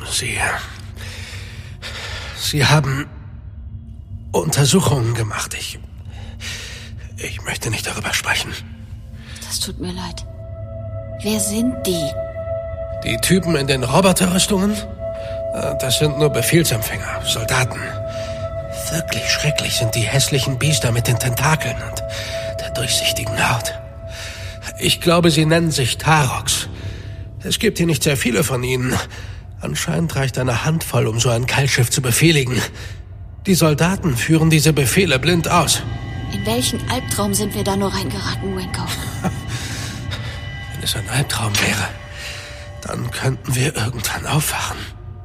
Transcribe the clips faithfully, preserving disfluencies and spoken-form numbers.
Sie... Sie haben Untersuchungen gemacht. Ich... Ich möchte nicht darüber sprechen. Das tut mir leid. Wer sind die? Die Typen in den Roboterrüstungen? Das sind nur Befehlsempfänger, Soldaten. Wirklich schrecklich sind die hässlichen Biester mit den Tentakeln und der durchsichtigen Haut. Ich glaube, sie nennen sich Taroks. Es gibt hier nicht sehr viele von ihnen. Anscheinend reicht eine Handvoll, um so ein Keilschiff zu befehligen. Die Soldaten führen diese Befehle blind aus. In welchen Albtraum sind wir da nur reingeraten, Wenko? Wenn es ein Albtraum wäre, dann könnten wir irgendwann aufwachen.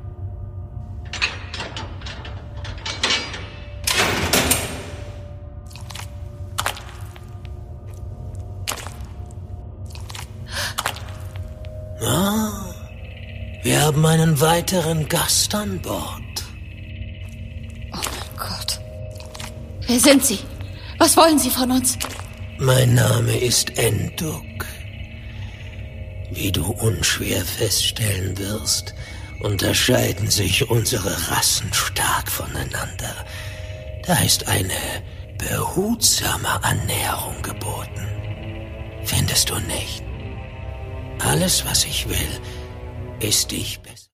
Ah, wir haben einen weiteren Gast an Bord. Oh mein Gott. Wer sind Sie? Was wollen Sie von uns? Mein Name ist Enduk. Wie du unschwer feststellen wirst, unterscheiden sich unsere Rassen stark voneinander. Da ist eine behutsame Annäherung geboten. Findest du nicht? Alles, was ich will, ist dich besser.